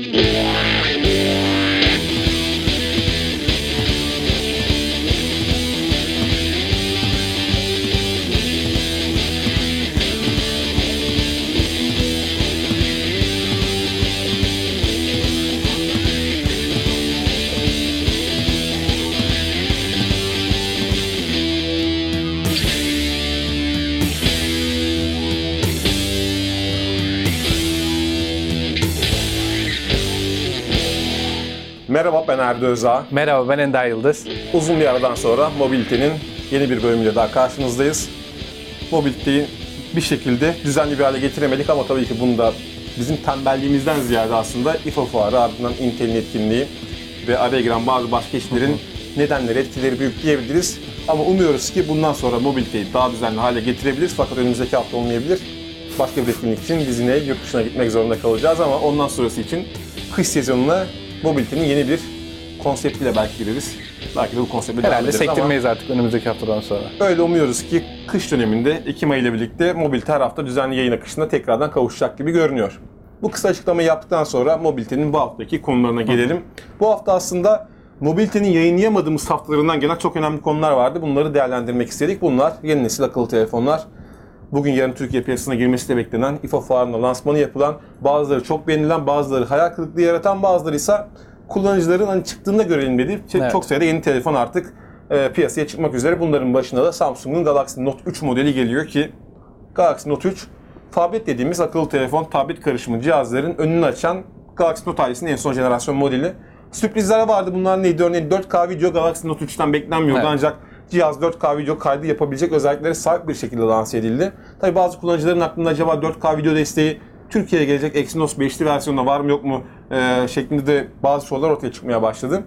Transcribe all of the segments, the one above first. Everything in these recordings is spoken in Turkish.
Merhaba, ben Erdi Özağ. Merhaba, ben Ender Yıldız. Uzun bir aradan sonra Mobility'nin yeni bir bölümüyle daha karşınızdayız. Mobility'yi bir şekilde düzenli bir hale getiremedik ama tabii ki bunu da bizim tembelliğimizden ziyade aslında İFA fuarı, ardından Intel'in etkinliği ve araya giren bazı başka işlerin nedenleri, etkileri büyük diyebiliriz. Ama umuyoruz ki bundan sonra Mobility'yi daha düzenli hale getirebiliriz. Fakat önümüzdeki hafta olmayabilir. Başka bir etkinlik için biz yine yurt dışına gitmek zorunda kalacağız ama ondan sonrası için kış sezonuna Mobility'nin yeni bir konseptiyle belki gireriz. Belki de bu konseptle devam ederiz ama sektirmeyiz artık önümüzdeki haftadan sonra. öyle umuyoruz ki kış döneminde Ekim ayı ile birlikte Mobility her hafta düzenli yayın akışına tekrardan kavuşacak gibi görünüyor. Bu kısa açıklamayı yaptıktan sonra Mobility'nin bu haftaki konularına gelelim. Bu hafta aslında Mobility'nin yayınlayamadığımız haftalarından gelen çok önemli konular vardı. Bunları değerlendirmek istedik. Bunlar yeni nesil akıllı telefonlar. Bugün yarın Türkiye piyasasına girmesi de beklenen, İFA fuarında lansmanı yapılan, bazıları çok beğenilen, bazıları hayal kırıklığı yaratan, bazıları ise kullanıcıların çıktığında görelim dediği çok sayıda yeni telefon artık piyasaya çıkmak üzere. Bunların başında da Samsung'un Galaxy Note 3 modeli geliyor ki Galaxy Note 3 tablet dediğimiz akıllı telefon, tablet karışımı cihazların önünü açan Galaxy Note ailesinin en son jenerasyon modeli. Sürprizler vardı. Bunlar neydi? Örneğin 4K video Galaxy Note 3'ten beklenmiyordu ancak cihaz 4K video kaydı yapabilecek özelliklere sahip bir şekilde lanse edildi. Tabii bazı kullanıcıların aklında acaba 4K video desteği Türkiye'ye gelecek Exynos 5'li versiyonda var mı yok mu şeklinde de bazı sorular ortaya çıkmaya başladı.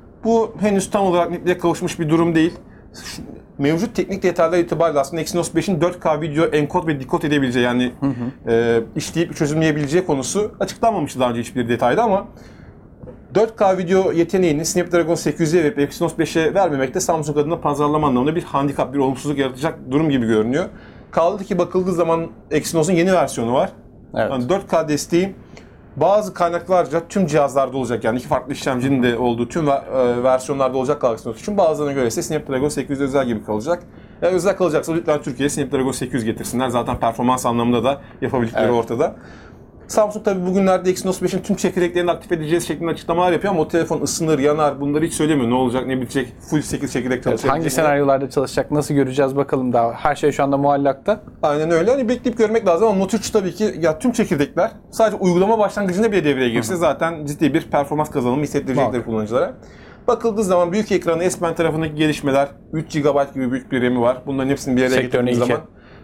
Bu henüz tam olarak netliğe kavuşmuş bir durum değil. Mevcut teknik detaylar itibariyle aslında Exynos 5'in 4K video enkod ve dekod edebileceği yani işleyip çözümleyebileceği konusu açıklanmamıştı daha önce hiçbir detayda ama 4K video yeteneğini Snapdragon 800'e ve Exynos 5'e vermemek de Samsung adına pazarlama anlamında bir handikap, bir olumsuzluk yaratacak durum gibi görünüyor. Kaldı ki bakıldığı zaman Exynos'un yeni versiyonu var. Evet. Yani 4K desteği bazı kaynaklarca tüm cihazlarda olacak, yani iki farklı işlemcinin de olduğu tüm versiyonlarda olacak Galaxy Note için. Bazılarına göre ise Snapdragon 800 özel gibi kalacak. Eğer özel kalacaksa lütfen Türkiye'ye Snapdragon 800 getirsinler. Zaten performans anlamında da yapabildikleri ortada. Samsung tabi bugünlerde Exynos 5'in tüm çekirdeklerini aktif edeceğiz şeklinde açıklamalar yapıyor ama o telefon ısınır, yanar, bunları hiç söylemiyor. Ne olacak, ne bitecek, full 8 çekirdek çalışacak. Hangi senaryolarda çalışacak, nasıl göreceğiz bakalım daha. Her şey şu anda muallakta. Aynen öyle. Hani bekleyip görmek lazım ama Note 3 tabii ki ya tüm çekirdekler sadece uygulama başlangıcında bile devreye girse zaten ciddi bir performans kazanımı hissettirecektir kullanıcılara. Bakıldığı zaman büyük ekranı S Pen tarafındaki gelişmeler, 3 GB gibi büyük bir RAM'i var. Bunların hepsini bir araya getirdiğimiz zaman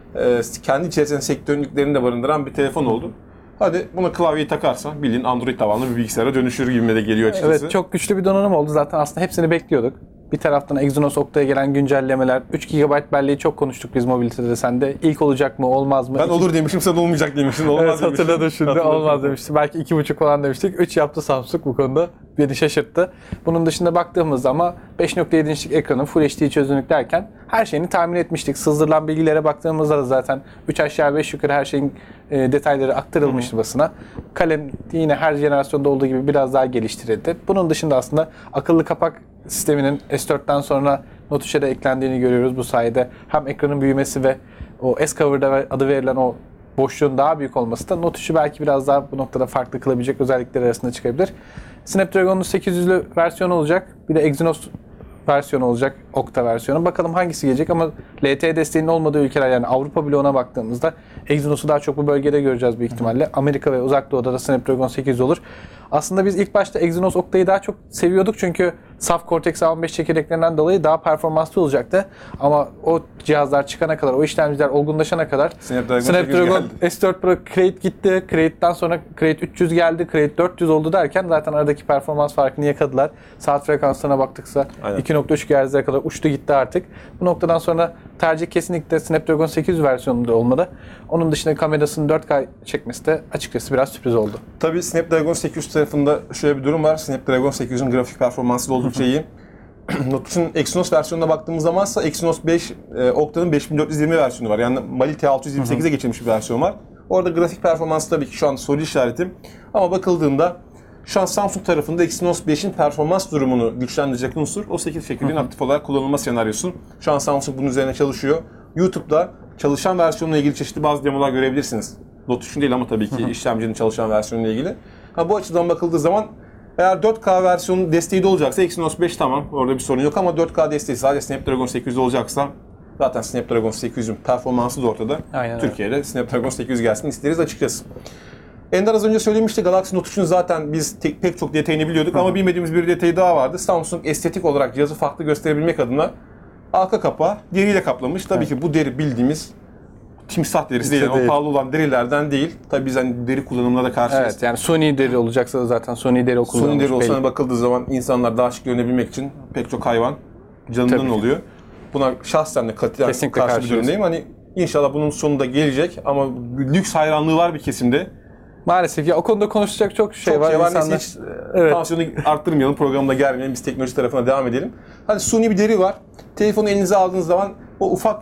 kendi içerisinde sektörün ilklerini de barındıran bir telefon oldu. Hadi buna klavyeyi takarsa bilin Android tabanlı bir bilgisayara dönüşür gibi de geliyor açıkçası. Evet, çok güçlü bir donanım oldu. Zaten aslında hepsini bekliyorduk. Bir taraftan Exynos Octa'ya gelen güncellemeler, 3 GB belleği çok konuştuk biz Mobility'de sende. İlk olacak mı, olmaz mı? Ben olur demişim, sen olmayacak demişsin. Olmaz evet, hatırladım şimdi. Olmaz demişti. Belki 2.5 falan demiştik. 3 yaptı Samsung bu konuda. Beni şaşırttı. Bunun dışında baktığımızda ama 5.7 inçlik ekranın Full HD çözünürlük derken her şeyini tahmin etmiştik. Sızdırılan bilgilere baktığımızda da zaten 3 aşağı 5 yukarı her şeyin detayları aktarılmıştı basına. Kalem yine her jenerasyonda olduğu gibi biraz daha geliştirildi. Bunun dışında aslında akıllı kapak sisteminin S4'ten sonra Note 3'e de eklendiğini görüyoruz. Bu sayede hem ekranın büyümesi ve o S-Cover'da adı verilen o boşluğun daha büyük olması da Note 3'ü belki biraz daha bu noktada farklı kılabilecek özellikler arasında çıkabilir. Snapdragon'un 800'lü versiyonu olacak. Bir de Exynos versiyonu olacak. Octa versiyonu. Bakalım hangisi gelecek ama LTE desteğinin olmadığı ülkeler, yani Avrupa bloğuna baktığımızda Exynos'u daha çok bu bölgede göreceğiz büyük ihtimalle. Amerika ve Uzak Doğu'da da Snapdragon 800 olur. Aslında biz ilk başta Exynos Octa'yı daha çok seviyorduk çünkü saf Cortex A15 çekirdeklerinden dolayı daha performanslı olacaktı. Ama o cihazlar çıkana kadar, o işlemciler olgunlaşana kadar Snapdragon S4 Pro Crate gitti. Crate'den sonra Crate 300 geldi. Crate 400 oldu derken zaten aradaki performans farkını yakaladılar. Saat frekanslarına baktıksa 2.3 GHz'lere kadar uçtu gitti artık. Bu noktadan sonra tercih kesinlikle Snapdragon 800 versiyonunda olmalı. Onun dışında kamerasının 4K çekmesi de açıkçası biraz sürpriz oldu. Tabii Snapdragon 800 tarafında şöyle bir durum var. Snapdragon 800'ün grafik performansı da oldukça iyi. Note 3'ün Exynos versiyonuna baktığımız zaman ise Exynos 5 Octa'nın 5420 versiyonu var. Yani Mali T628'e geçilmiş bir versiyon var. Orada grafik performansı tabii ki şu an soru işareti. Ama bakıldığında Şu an Samsung tarafında Exynos 5'in performans durumunu güçlendirecek unsur o 8 çekirdeğin aktif olarak kullanılma senaryosu. Şu an Samsung bunun üzerine çalışıyor. YouTube'da çalışan versiyonla ilgili çeşitli bazı demolar görebilirsiniz. Note 3'ün değil ama tabii ki işlemcinin çalışan versiyonuyla ilgili. Bu açıdan bakıldığı zaman eğer 4K versiyonu desteği de olacaksa Exynos 5 tamam, orada bir sorun yok ama 4K desteği sadece Snapdragon 800 olacaksa zaten Snapdragon 800'ün performansı da ortada. Aynen Türkiye'de Snapdragon 800 gelsin isteriz açıkçası. Ender az önce söylemişti, Galaxy Note 3'ün zaten biz pek çok detayını biliyorduk ama bilmediğimiz bir detayı daha vardı. Samsung estetik olarak cihazı farklı gösterebilmek adına arka kapağı deriyle kaplamış. Tabii ki bu deri bildiğimiz timsah derisi değil, o pahalı olan derilerden değil. Tabii biz hani deri kullanımına da karşıyız. Evet, yani Sony deri olacaksa da zaten Sony deri kullanılmış. Sony deri olsana bakıldığı zaman insanlar daha şık görünebilmek için pek çok hayvan canından oluyor. Buna şahsen de katiyen karşı bir durumdayım. Hani inşallah bunun sonunda gelecek ama lüks hayranlığı var bir kesimde. Maalesef ya, o konuda konuşacak çok şey var. Neyse hiç tansiyonu arttırmayalım, programda germeyelim, biz teknoloji tarafına devam edelim. Hani suni bir deri var. Telefonu elinize aldığınız zaman o ufak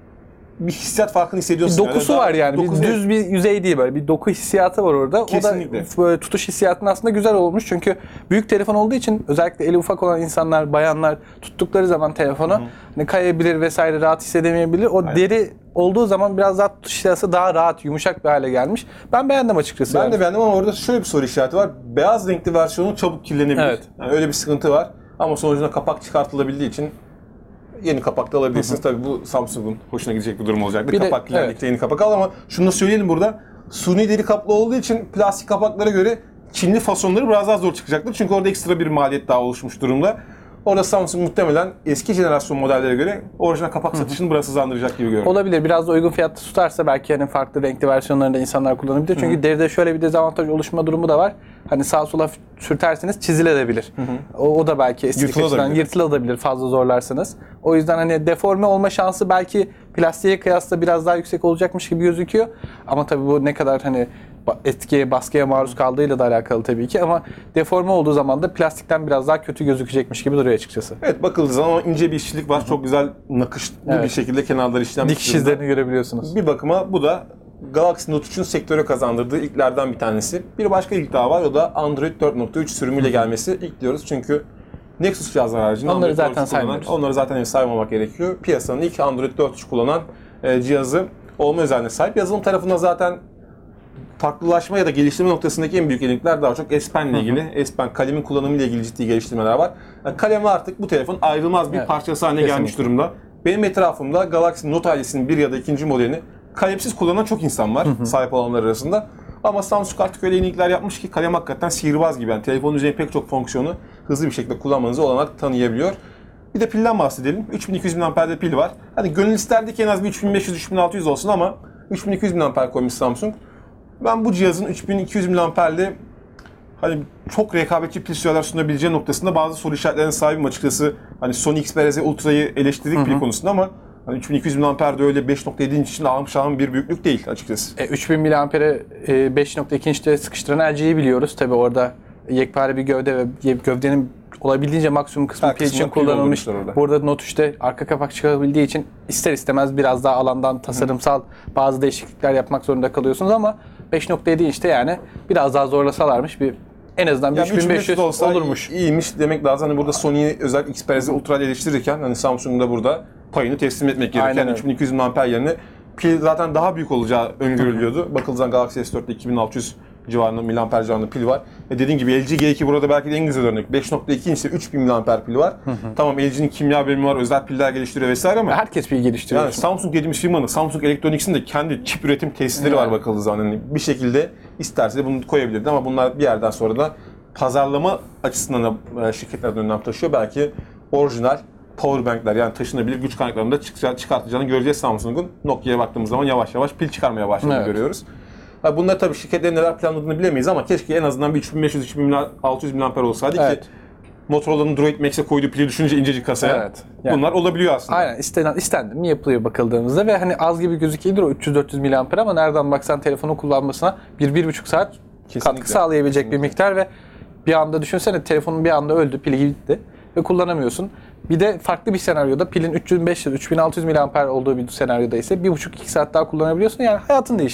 bir hissiyat farkını hissediyorsunuz. Bir dokusu var yani. Bir düz bir yüzey değil, böyle bir doku hissiyatı var orada. Kesinlikle. O da böyle tutuş hissiyatının aslında güzel olmuş. Çünkü büyük telefon olduğu için özellikle eli ufak olan insanlar, bayanlar tuttukları zaman telefonu hani kayabilir vesaire, rahat hissedemeyebilir. O deri olduğu zaman biraz daha tutuş hissiyatı daha rahat, yumuşak bir hale gelmiş. Ben beğendim açıkçası. Ben de beğendim ama orada şöyle bir soru işareti var. Beyaz renkli versiyonu çabuk kirlenebilir. Evet. Yani öyle bir sıkıntı var. Ama sonucunda kapak çıkartılabildiği için yeni kapak da alabilirsiniz. Tabii bu Samsung'un hoşuna gidecek bir durum olacaktı. Kapak kirlendikçe yeni kapak al ama şunu da söyleyelim burada. Suni deri kaplı olduğu için plastik kapaklara göre Çinli fasonları biraz daha zor çıkacaktır. Çünkü orada ekstra bir maliyet daha oluşmuş durumda. Orada Samsung muhtemelen eski jenerasyon modellere göre orijinal kapak satışını biraz hızlandıracak gibi görünüyor. Olabilir. Biraz da uygun fiyatlı tutarsa belki hani farklı renkli versiyonlarında insanlar kullanabilir. Çünkü deride şöyle bir dezavantaj oluşma durumu da var. Hani sağa sola sürterseniz çizilebilir. O da belki estetik açıdan yırtılabilir fazla zorlarsanız. O yüzden hani deforme olma şansı belki plastiğe kıyasla biraz daha yüksek olacakmış gibi gözüküyor. Ama tabii bu ne kadar hani etkiye, baskıya maruz kaldığıyla da alakalı tabii ki ama deforme olduğu zaman da plastikten biraz daha kötü gözükecekmiş gibi duruyor açıkçası. Evet, bakıldığı zaman ince bir işçilik var. Çok güzel nakışlı bir şekilde kenarları işlenmiş. Dikiş izlerini görebiliyorsunuz. Bir bakıma bu da Galaxy Note 3'ün sektöre kazandırdığı ilklerden bir tanesi. Bir başka ilk daha var, o da Android 4.3 sürümüyle gelmesi. İlk diyoruz çünkü Nexus cihazlar haricinde onları zaten saymıyoruz. Onları zaten saymamak gerekiyor. Piyasanın ilk Android 4.3 kullanan cihazı olma özelliğine sahip. Yazılım tarafında zaten farklılaşma ya da geliştirme noktasındaki en büyük yenilikler daha çok S Pen ile ilgili. S Pen kalemin kullanımı ile ilgili ciddi geliştirmeler var. Yani kalem artık bu telefonun ayrılmaz bir parçası haline gelmiş durumda. Benim etrafımda Galaxy Note ailesinin bir ya da ikinci modelini kalemsiz kullanan çok insan var sahip olanlar arasında. Ama Samsung artık öyle yenilikler yapmış ki kalem hakikaten sihirbaz gibi. Yani telefonun üzerinde pek çok fonksiyonu hızlı bir şekilde kullanmanızı olanak tanıyabiliyor. Bir de pilden bahsedelim. 3200 mAh'de pil var. Hani gönül isterdi ki en az bir 3500-3600 olsun ama 3200 mAh koymuş Samsung. Ben bu cihazın 3200 mAh'de hani çok rekabetçi pil süreler sunabileceği noktasında bazı soru işaretlerine sahibim açıkçası. Hani Sony Xperia Ultra'yı eleştirdik pil konusunda ama hani 3200 mAh'de öyle 5.7 inç için almış bir büyüklük değil açıkçası. 3000 mAh'e 5.2 inçte sıkıştıran LG'yi biliyoruz. Tabii orada yekpare bir gövde ve gövdenin olabildiğince maksimum kısmı pil için kullanılmış. Burada Note 3'te arka kapak çıkabildiği için ister istemez biraz daha alandan tasarımsal bazı değişiklikler yapmak zorunda kalıyorsunuz ama 5.7 inçte yani biraz daha zorlasalarmış bir en azından 3500 olsa olurmuş. İyiymiş demek lazım. Hani burada Sony'yi özellikle Xperia Ultra ile eleştirirken hani Samsung'un da burada payını teslim etmek gerekiyor. Yani 3200 mAh yerine pil zaten daha büyük olacağı öngörülüyordu. Bakıldığı zaman Galaxy S4'te 2600 civarında miliamper civarında pil var. Dediğim gibi LG G2 burada belki de en güzel örnek. 5.2 inçte 3000 miliamper pil var. Tamam, LG'nin kimya bölümü var, özel piller geliştiriyor vesaire ama herkes pil geliştiriyor. Yani Samsung dediğimiz firmanın, Samsung Electronics'in de kendi çip üretim tesisleri var bakıldığı zaman. Yani bir şekilde isterse de bunu koyabilirdi ama bunlar bir yerden sonra da pazarlama açısından da şirketlerden önem taşıyor. Belki orijinal powerbankler yani taşınabilir güç kaynaklarını da çıkartacağını göreceğiz Samsung'un. Nokia'ya baktığımız zaman yavaş yavaş pil çıkarmaya başladığını görüyoruz. Bunlar tabii şirketlerin neler planladığını bilemeyiz ama keşke en azından bir 3500-3600 mAh olsaydı ki Motorola'nın Droid Max'e koyduğu pili düşünce incecik kasaya bunlar olabiliyor aslında. Aynen, istendi mi yapılıyor bakıldığımızda ve hani az gibi gözükebilir o 300-400 mAh ama nereden baksan telefonu kullanmasına 1-1,5 saat katkı sağlayabilecek bir miktar ve bir anda düşünsene telefonun bir anda öldü, pili gitti ve kullanamıyorsun. Bir de farklı bir senaryoda pilin 3500-3600 mAh olduğu bir senaryoda ise 1,5-2 saat daha kullanabiliyorsun. Yani hayatın değişir ya.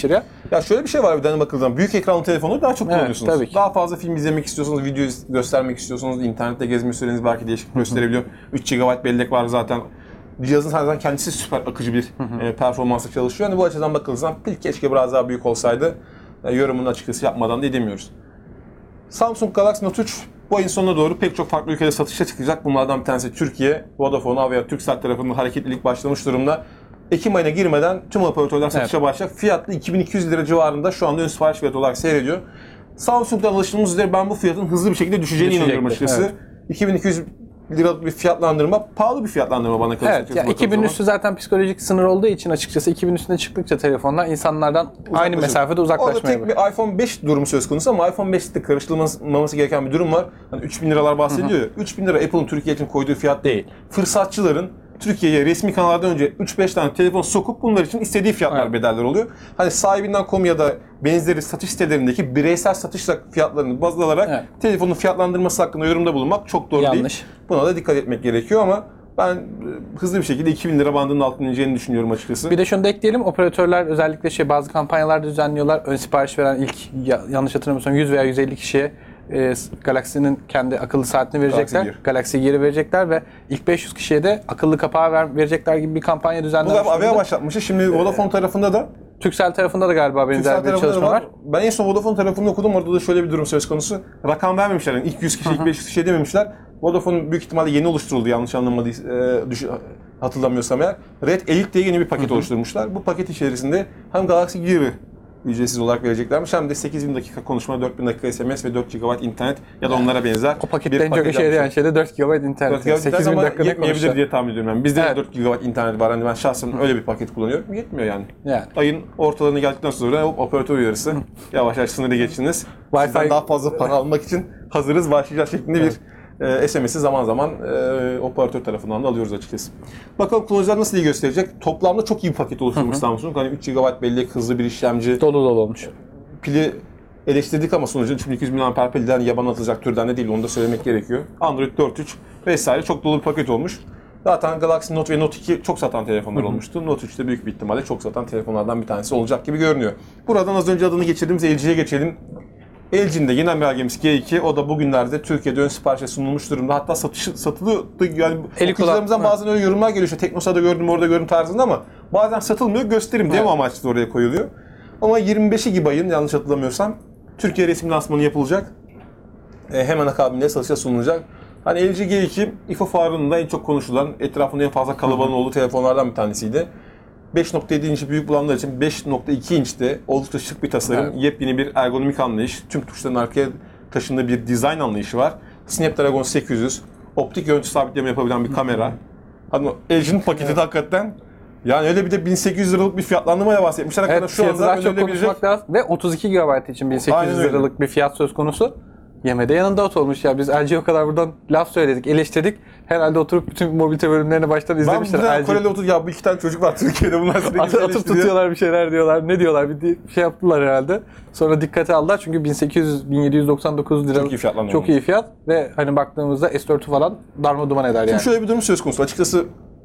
Ya şöyle bir şey var bir tane bakıldığında. Büyük ekranlı telefonu daha çok Evet, kullanıyorsunuz. tabii ki. Daha fazla film izlemek istiyorsanız, video göstermek istiyorsanız, internette gezme süreniz belki değişik gösterebiliyor. 3 GB bellek var zaten. Cihazın zaten kendisi süper akıcı bir performansla çalışıyor. Yani bu açıdan bakıldığında pil keşke biraz daha büyük olsaydı. Yorumunu açıkçası yapmadan da edemiyoruz. Samsung Galaxy Note 3 bu ayın sonuna doğru pek çok farklı ülkede satışa çıkacak. Bunlardan bir tanesi Türkiye, Vodafone, Avia, Turkcell tarafından hareketlilik başlamış durumda. Ekim ayına girmeden tüm operatörler satışa başlayacak. Fiyatlı 2200 lira civarında şu anda ön sipariş fiyatı olarak seyrediyor. Samsung'dan alıştığımız üzere ben bu fiyatın hızlı bir şekilde düşeceğine inanıyorum açıkçası. Evet. 2200 liralık bir fiyatlandırma, pahalı bir fiyatlandırma bana kalırsa. Evet, yani 2000 üstü zaten psikolojik sınır olduğu için açıkçası 2000 üstüne çıktıkça telefonlar insanlardan aynı mesafede uzaklaşmaya Orada tek bir iPhone 5 durumu söz konusu ama iPhone 5'te karıştırılmaması gereken bir durum var. Hani 3000 liralar bahsediliyor ya. 3000 lira Apple'ın Türkiye için koyduğu fiyat değil. Fırsatçıların Türkiye'ye resmi kanallardan önce 3-5 tane telefon sokup bunlar için istediği fiyatlar bedeller oluyor. Hani sahibinden.com ya da benzeri satış sitelerindeki bireysel satış fiyatlarını baz alarak telefonun fiyatlandırması hakkında yorumda bulunmak çok doğru değil. Buna da dikkat etmek gerekiyor ama ben hızlı bir şekilde 2000 lira bandının altına ineceğini düşünüyorum açıkçası. Bir de şunu da ekleyelim. Operatörler özellikle bazı kampanyalar düzenliyorlar. Ön sipariş veren ilk yanlış hatırlamıyorsam 100 veya 150 kişiye Galaxy'nin kendi akıllı saatini verecekler. Galaxy Gear'ı verecekler ve ilk 500 kişiye de akıllı kapağı verecekler gibi bir kampanya düzenlenmiş. Bu galiba Avia başlatmıştı. Şimdi Vodafone tarafında da Turkcell tarafında da galiba benzer bir çalışma var. Ben en son Vodafone tarafında okudum. Orada da şöyle bir durum söz konusu. Rakam vermemişler. Yani ilk 100 kişi, ilk 500 kişi dememişler. Vodafone büyük ihtimalle yeni oluşturuldu yanlış hatırlamıyorsam eğer. Red Elite diye yeni bir paket oluşturmuşlar. Bu paket içerisinde hem Galaxy Gear'ı ücretsiz olarak vereceklermiş hem de 8000 dakika konuşma, 4000 dakika SMS ve 4 GB internet ya da onlara benzer. O pakette en çok işe yarayan şey de 4 GB internet. 8000 dakika yetmeyebilir diye tahmin ediyorum. Yani bizde de 4 GB internet var. Hani ben şahsen öyle bir paket kullanıyorum. Yetmiyor yani. Ayın ortalarına geldikten sonra operatör uyarısı. Yavaş yavaş sınırı geçtiniz. Sizden daha fazla para almak için hazırız başlayacağız şeklinde bir SMS'i zaman zaman operatör tarafından da alıyoruz açıkçası. Bakalım kullanıcılar nasıl iyi gösterecek. Toplamda çok iyi bir paket oluşturmuş Samsung. Hani 3 GB bellek, hızlı bir işlemci. Dolu olmuş. Pili eleştirdik ama sonucunda 3200 mAh pilden yaban atılacak türden de değil. Onu da söylemek gerekiyor. Android 4.3 vesaire çok dolu bir paket olmuş. Zaten Galaxy Note ve Note 2 çok satan telefonlar olmuştu. Note 3 de büyük bir ihtimalle çok satan telefonlardan bir tanesi olacak gibi görünüyor. Buradan az önce adını geçirdiğimiz LG'ye geçelim. LG'nin de yeni belgemiz G2. O da bugünlerde Türkiye'de ön siparişe sunulmuş durumda. Hatta satılıyor. Yani okuyucularımızdan bazen öyle yorumlar geliyor. İşte Teknosa'da gördüm, orada gördüm tarzında ama bazen satılmıyor. Gösterim demo amaçlı oraya koyuluyor. Ama 25'i gibi ayın yanlış hatırlamıyorsam Türkiye resmi lansmanı yapılacak. Hemen akabinde satışa sunulacak. Hani LG G2 İFA fuarında en çok konuşulan, etrafında en fazla kalabalığın olduğu telefonlardan bir tanesiydi. 5.7 inç büyük bulanlar için 5.2 inçte oldukça şık bir tasarım, yepyeni bir ergonomik anlayış, tüm tuşların arkaya taşındığı bir dizayn anlayışı var. Snapdragon 800, optik görüntü sabitleme yapabilen bir kamera. Hani LG'nin paketi de hakikaten yani öyle bir de 1800 liralık bir fiyatlandırmaya bahsetmişler. Evet, şu anda çok konuşmak lazım. Ve 32 GB için 1800 liralık bir fiyat söz konusu. Yemede yanında olmuş ya. Biz LG'ye o kadar buradan laf söyledik, eleştirdik. Herhalde oturup bütün mobilite bölümlerini baştan izlemişler. Ben Kore'de oturup ya bu iki tane çocuk var Türkiye'de bunlar sürekli atıp tutuyorlar bir şeyler diyorlar. Ne diyorlar? Bir şey yaptılar herhalde. Sonra dikkate aldılar çünkü 1800-1799 lira çok iyi fiyat ve hani baktığımızda S4'ü falan darmaduman eder yani. Şimdi şöyle bir durum söz konusu. Açıkçası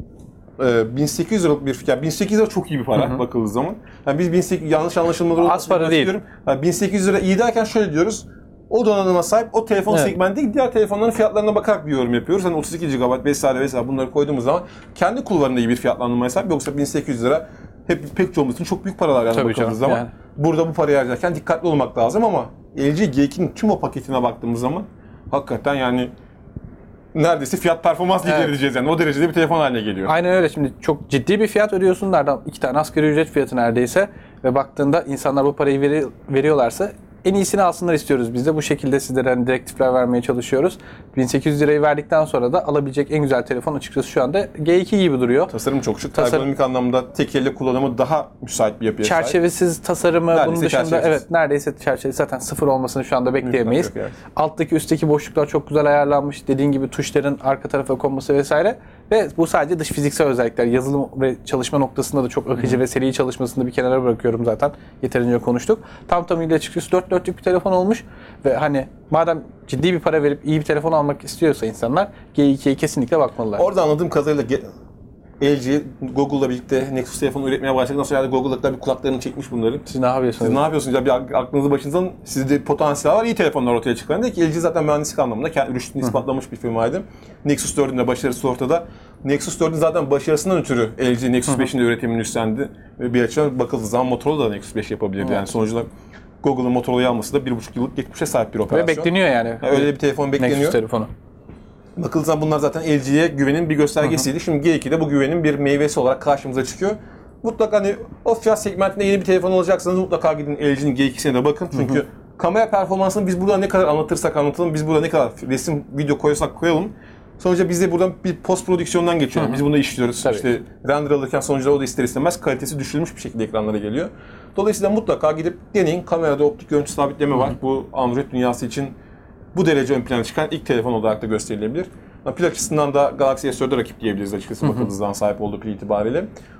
1800 liralık bir fiyat. 1800 lira çok iyi bir para bakıldığı zaman. Yani biz 1800 yanlış anlaşılmalar olmasın. Az para değil. Yani 1800 lira iyi derken şöyle diyoruz. O donanıma sahip o telefon segmenti değil, diğer telefonların fiyatlarına bakarak bir yorum yapıyoruz. Hani 32 GB vesaire bunları koyduğumuz zaman kendi kulvarında iyi bir fiyatlandırmaya sahip. Yoksa 1800 lira pek çoğumuz için çok büyük paralar yani bakıldığımız zaman. Yani. Burada bu parayı harcarken dikkatli olmak lazım ama LG G2'nin tüm o paketine baktığımız zaman hakikaten yani neredeyse fiyat performans lideri diyeceğiz yani. O derecede bir telefon haline geliyor. Aynen öyle. Şimdi çok ciddi bir fiyat ödüyorsun. Nereden 2 tane asgari ücret fiyatı neredeyse ve baktığında insanlar bu parayı veriyorlarsa en iyisini alsınlar istiyoruz biz de. Bu şekilde sizlere hani direktifler vermeye çalışıyoruz. 1800 lirayı verdikten sonra da alabilecek en güzel telefon açıkçası şu anda G2 gibi duruyor. Tasarım çok şık. Ergonomik anlamda tek elle kullanımı daha müsait bir yapıya sahip. Çerçevesiz tasarımı neredeyse bunun dışında çerçevesiz. Neredeyse çerçevesiz zaten sıfır olmasını şu anda bekleyemeyiz. Alttaki üstteki boşluklar çok güzel ayarlanmış. Dediğin gibi tuşların arka tarafa konması vesaire. Ve bu sadece dış fiziksel özellikler. Yazılım ve çalışma noktasında da çok akıcı ve seri çalışmasını da bir kenara bırakıyorum zaten. Yeterince konuştuk. Tam tamıyla açıkçası 4 dörtlük bir telefon olmuş. Ve hani madem ciddi bir para verip iyi bir telefon almak istiyorsa insanlar G2'ye kesinlikle bakmalılar. Orada anladığım kadarıyla LG, Google'la birlikte Nexus telefonu üretmeye başladıktan sonra yani Google'da bir kulaklarını çekmiş bunların. Siz ne yapıyorsunuz? Siz ne yapıyorsunuz ya? Bir aklınızı başınızdan, sizde potansiyel var, iyi telefonlar ortaya çıkardı ki LG zaten mühendislik anlamında kendi rüştünü ispatlamış bir firmaydı. Nexus 4'ün de başarısı ortada. Nexus 4'ün zaten başarısından ötürü LG Nexus 5'in de üretimini üstlendi. Bir açıdan bakıldığı zaman Motorola da Nexus 5 yapabilirdi. Yani sonuçta Google'ın Motorola'yı alması da 1,5 yıllık geçmişe sahip bir operasyon. Ve bekleniyor yani. Öyle bir telefon bekleniyor. Nexus telefonu. Bakıldığı zaman bunlar zaten LG'ye güvenin bir göstergesiydi. Şimdi G2'de bu güvenin bir meyvesi olarak karşımıza çıkıyor. Mutlaka hani o fiyat segmentinde yeni bir telefon alacaksanız mutlaka gidin LG'nin G2'sine de bakın. Çünkü kamera performansını biz burada ne kadar anlatırsak anlatalım, biz burada ne kadar resim, video koyarsak koyalım. Sonuçta biz de buradan bir post prodüksiyondan geçiyoruz. Biz bunu işliyoruz. Tabii. İşte render alırken sonuçta o da ister istemez kalitesi düşürülmüş bir şekilde ekranlara geliyor. Dolayısıyla mutlaka gidip deneyin. Kamerada optik görüntü sabitleme var. Bu Android dünyası için bu derece ön plana çıkan ilk telefon olarak da gösterilebilir. Pil açısından da Galaxy S4'e rakip diyebiliriz açıkçası bakıldığı zaman sahip olduğu pil itibariyle.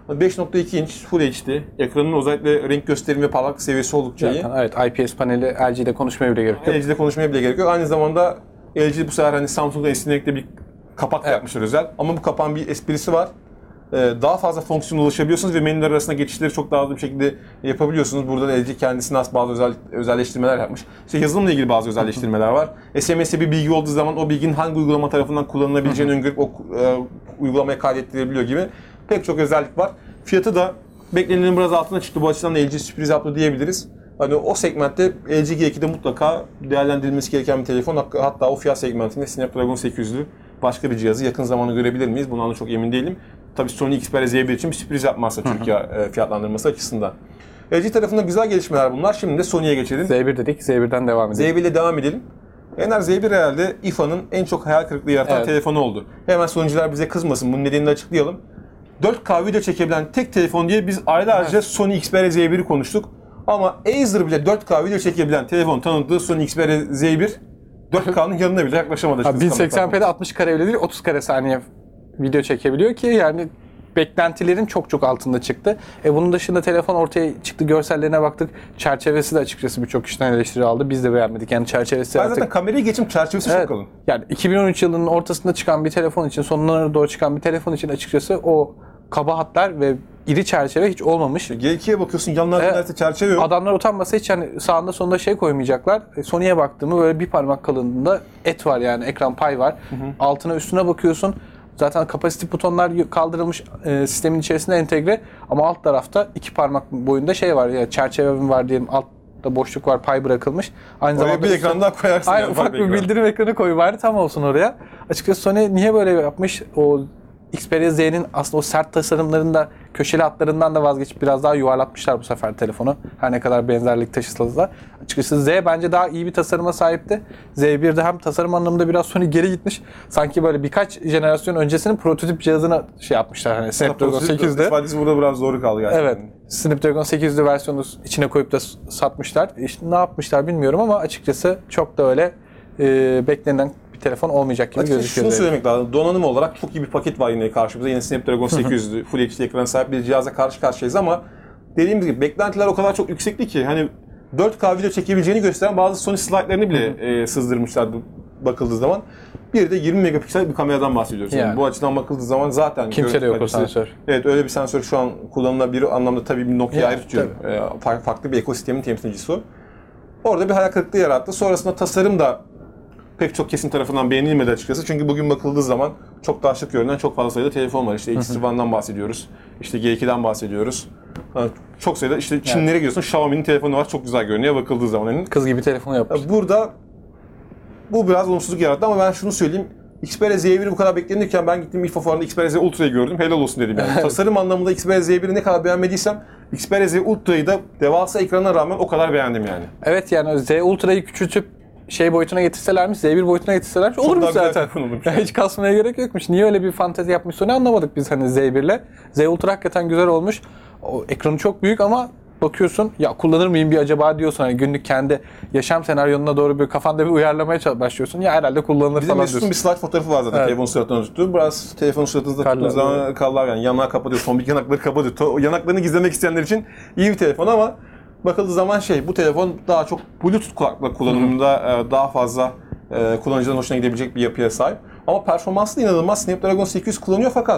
5.2 inç Full HD, ekranın özellikle renk gösterimi ve parlaklık seviyesi oldukça iyi. Evet, IPS paneli LG'de konuşmaya bile gerek yok. LG'de konuşmaya bile gerek yok. Aynı zamanda LG bu sefer hani Samsung'da esinlikle bir kapak yapmışlar özel. Ama bu kapağın bir esprisi var. Daha fazla fonksiyona ulaşabiliyorsunuz ve menüler arasında geçişleri çok daha hızlı bir şekilde yapabiliyorsunuz. Burada LG kendisine has bazı özelleştirmeler yapmış. İşte yazılımla ilgili bazı özelleştirmeler var. SMS'e bir bilgi olduğu zaman o bilginin hangi uygulama tarafından kullanılabileceğini öngörüp o uygulamaya kaydettirebiliyor gibi pek çok özellik var. Fiyatı da beklenenin biraz altına çıktı. Bu açıdan LG sürpriz yaptı diyebiliriz. Hani o segmentte LG G2'de mutlaka değerlendirilmesi gereken bir telefon. Hatta o fiyat segmentinde Snapdragon 800'lü başka bir cihazı yakın zamanda görebilir miyiz? Bundan da çok emin değilim. Tabii Sony Xperia Z1 için bir sürpriz yapmazsa Türkiye fiyatlandırması açısından. LG tarafında güzel gelişmeler bunlar. Şimdi de Sony'ye geçelim. Z1 dedik, Z1'den devam edelim. Z1 ile devam edelim. Ener Z1 herhalde IFA'nın en çok hayal kırıklığı yaratan telefonu oldu. Hemen Sony'ciler bize kızmasın. Bunun nedenini de açıklayalım. 4K video çekebilen tek telefon diye biz aylarca Sony Xperia Z1'i konuştuk. Ama Acer bile 4K video çekebilen telefon tanıdığı Sony Xperia Z1 4K'nın yanına bile yaklaşamadı. 1080p'de 60 kare bile değil, 30 kare saniye video çekebiliyor ki yani beklentilerin çok çok altında çıktı. Bunun dışında telefon ortaya çıktı, görsellerine baktık. Çerçevesi de açıkçası birçok kişiden eleştiri aldı. Biz de beğenmedik. Yani çerçevesi ben zaten kamerayı geçim çerçevesi çok kalın. Yani 2013 yılının ortasında çıkan bir telefon için, sonlarına doğru çıkan bir telefon için açıkçası o kaba hatlar ve iri çerçeve hiç olmamış. G2'ye bakıyorsun yanlarda neredeyse çerçeve yok. Adamlar utanmasa hiç yani sağında sonunda şey koymayacaklar. Sony'ye baktığımı böyle bir parmak kalınlığında et var yani ekran pay var. Altına üstüne bakıyorsun. Zaten kapasitif butonlar kaldırılmış, sistemin içerisinde entegre ama alt tarafta 2 parmak boyunda şey var ya, çerçeve var diyelim, altta boşluk var, pay bırakılmış. Aynı oraya zamanda bir ekran daha koyarsın. Aynen, ufak bir bildirim ekranı koy bari tam olsun oraya. Açıkçası Sony niye böyle yapmış? O Xperia Z'nin aslında o sert tasarımlarında, köşeli hatlarından da vazgeçip biraz daha yuvarlatmışlar bu sefer telefonu. Her ne kadar benzerlik taşısa da. Açıkçası Z bence daha iyi bir tasarıma sahipti. Z1'de hem tasarım anlamında biraz Sony geri gitmiş. Sanki böyle birkaç jenerasyon öncesinin prototip cihazına şey yapmışlar. Hani Snapdragon 8'de. İfadesi burada biraz zor kaldı gerçekten. Evet. Snapdragon 8'li versiyonu içine koyup da satmışlar. İşte ne yapmışlar bilmiyorum ama açıkçası çok da öyle beklenen bir telefon olmayacak gibi gözüküyor. Şunu söylemek lazım. Donanım olarak çok iyi bir paket var yine karşımıza. Yine Snapdragon 800'lü Full HD ekrana sahip bir cihazla karşı karşıyayız ama dediğimiz gibi beklentiler o kadar çok yüksekti ki hani 4K video çekebileceğini gösteren bazı Sony slaytlarını bile sızdırmışlar bakıldığı zaman. Bir de 20 megapiksel bir kameradan bahsediyoruz. Yani bu açıdan bakıldığı zaman zaten kimse yok o sensör. Evet, öyle bir sensör şu an kullanılabilir anlamda tabii bir Nokia ayrı tutuyorum. Farklı bir ekosistemin temsilcisi o. Orada bir hayal kırıklığı yarattı. Sonrasında tasarım da pek çok kesim tarafından beğenilmedi açıkçası. Çünkü bugün bakıldığı zaman çok daha şık görünen çok fazla sayıda telefon var. İşte X One'dan bahsediyoruz. İşte G2'den bahsediyoruz. Çok sayıda işte Çinlere gidiyorsun. Xiaomi'nin telefonu var. Çok güzel görünüyor bakıldığı zaman. Yani kız gibi telefon yapmış. Burada bu biraz olumsuzluk yarattı ama ben şunu söyleyeyim. Xperia Z1'i bu kadar beklenirken ben gittim IFA fuarında Xperia Z Ultra'yı gördüm. Helal olsun dedim yani. Tasarım anlamında Xperia Z1'i ne kadar beğenmediysem Xperia Z Ultra'yı da devasa ekranına rağmen o kadar beğendim yani. Evet yani Z Ultra'yı küçültüp şey boyutuna getirselermiş, Z1 boyutuna getirselermiş olurmuş zaten. Hiç kasmaya gerek yokmuş. Niye öyle bir fantezi yapmış Sony anlamadık biz hani Z1'le. Z Ultra hakikaten güzel olmuş. O ekranı çok büyük ama bakıyorsun ya kullanır mıyım bir acaba diyorsun hani günlük kendi yaşam senaryonuna doğru bir kafanda bir uyarlamaya başlıyorsun. Ya herhalde kullanılır bizim falan diyorsun. Bir slide fotoğrafı var zaten telefonun suratına tuttuğu. Biraz telefonun suratınızda tuttuğunuz zaman kallar yani yanağı kapatıyor, tombik yanakları kapatıyor. O yanaklarını gizlemek isteyenler için iyi bir telefon ama bakıldığı zaman bu telefon daha çok Bluetooth kulaklık kullanımında daha fazla kullanıcıların hoşuna gidebilecek bir yapıya sahip. Ama performansı da inanılmaz. Snapdragon 800 kullanıyor fakat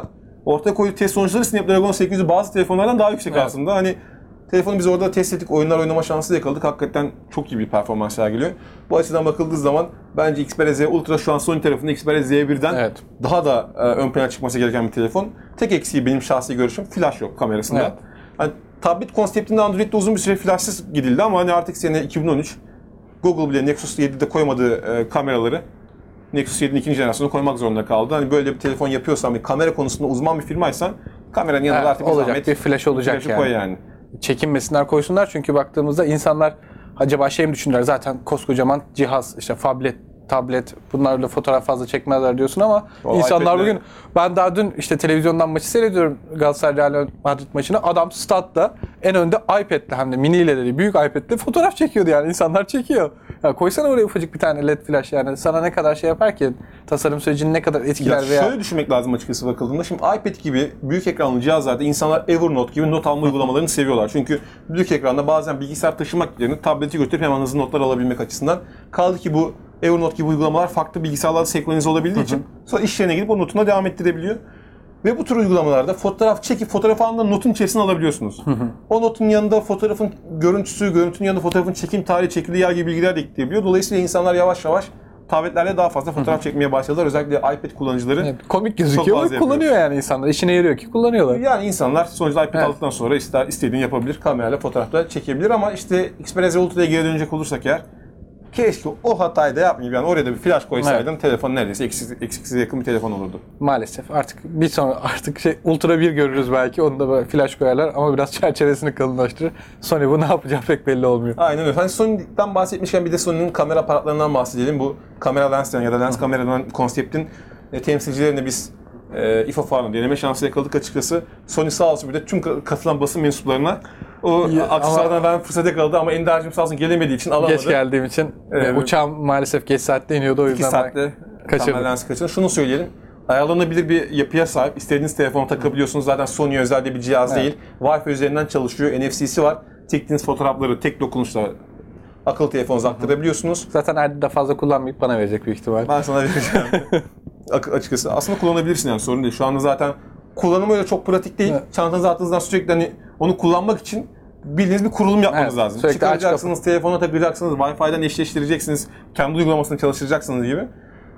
ortaya koyduğu test sonuçları Snapdragon 800'ü bazı telefonlardan daha yüksek Evet. aslında. Hani telefonu biz orada test ettik, oyunlar oynama şansı da yakaladık. Hakikaten çok iyi bir performans sergiliyor. Bu açıdan bakıldığı zaman bence Xperia Z Ultra şu an Sony tarafında Xperia Z1'den Evet. daha da ön plana çıkması gereken bir telefon. Tek eksiği benim şahsi görüşüm flash yok kamerasında. Evet. Hani tablet konseptinde Android'de uzun bir süre flashsız gidildi ama hani artık sene 2013 Google bile Nexus 7'de koymadığı kameraları Nexus 7'nin ikinci jenerasyonunu koymak zorunda kaldı. Hani böyle bir telefon yapıyorsan, bir kamera konusunda uzman bir firmaysan kameranın yanında Evet, artık bir olacak, zahmet bir flash olacak flash'ı yani. koy yani. Çekinmesinler, koysunlar çünkü baktığımızda insanlar acaba şey mi düşünürler, zaten koskocaman cihaz, işte tablet bunlarla fotoğraf fazla çekmezler diyorsun ama O insanlar iPad'le- bugün, ben daha dün işte televizyondan maçı seyrediyorum, Galatasaray Real Madrid maçını, adam statta en önde iPad'le, hem de mini ile değil, büyük iPad'le fotoğraf çekiyordu, yani insanlar çekiyor. Ya koysana oraya ufacık bir tane LED flash, yani sana ne kadar şey yapar ki, tasarım sürecini ne kadar etkiler Ya veya... şöyle düşünmek lazım açıkçası bakıldığında. Şimdi iPad gibi büyük ekranlı cihazlarda insanlar Evernote gibi not alma uygulamalarını seviyorlar. Çünkü büyük ekranda bazen bilgisayar taşımak yerine tableti götürüp hemen hızlı notlar alabilmek açısından. Kaldı ki bu Evernote gibi uygulamalar farklı bilgisayarlarla senkronize olabildiği için sonra iş yerine girip o notuna devam ettirebiliyor. Ve bu tür uygulamalarda fotoğraf çekip fotoğraf anında notun içerisine alabiliyorsunuz. O notun yanında fotoğrafın görüntüsü, görüntünün yanında fotoğrafın çekim tarihi, çekildiği yer gibi bilgiler de ekleyebiliyor. Dolayısıyla insanlar yavaş yavaş tabletlerle daha fazla fotoğraf çekmeye başladılar. Özellikle iPad kullanıcıları. Evet, komik gözüküyor ama fazla kullanıyor yani insanlar. İşine yarıyor ki kullanıyorlar. Yani insanlar sonuçta iPad Evet. aldıktan sonra istediğini yapabilir, kamerayla fotoğraflar çekebilir ama işte Xperia Z Ultra'ya geri dönecek olursak eğer keşke o hatayı da yapmayıp yani oraya da bir flash koysaydın telefon neredeyse eksiksiz yakın bir telefon olurdu. Maalesef artık bir sonra Ultra 1 görürüz belki, onu da böyle flash koyarlar ama biraz çerçevesini kalınlaştırır. Sony bu ne yapacağı pek belli olmuyor. Aynen öyle. Hani Sony'den bahsetmişken bir de Sony'nin kamera aparatlarından bahsedelim. Bu kamera lens'ten ya da lens kameradan konseptin temsilcilerine biz IFA fuarında deneme şansı yakaladık açıkçası. Sony sağ olsun bir de tüm katılan basın mensuplarına o aksesuardan ben fırsat yakaladı ama Ender'cim sağ olsun gelemediği için alamadı. Geç geldiğim için uçağım maalesef geç saatte iniyordu, o 2 yüzden saatte kamera lensi kaçırdım. Şunu söyleyelim. Ayarlanabilir bir yapıya sahip. İstediğiniz telefona takabiliyorsunuz. Zaten Sony özel bir cihaz değil. Wi-Fi üzerinden çalışıyor. NFC'si var. Çektiğiniz fotoğrafları tek dokunuşla akıllı telefonunuza aktarabiliyorsunuz. zaten Erdi de fazla kullanmayıp bana verecek büyük ihtimal. Ben sana vereceğim. Açıkçası. Aslında kullanabilirsin yani sorun değil. Şu anda zaten kullanımı öyle çok pratik değil. Evet. Çantanıza attığınızdan sürekli hani onu kullanmak için bildiğiniz bir kurulum yapmanız Evet, lazım. sürekli aç Çıkaracaksınız, telefona takacaksınız, Wi-Fi'den eşleştireceksiniz, kendi uygulamasını çalıştıracaksınız gibi.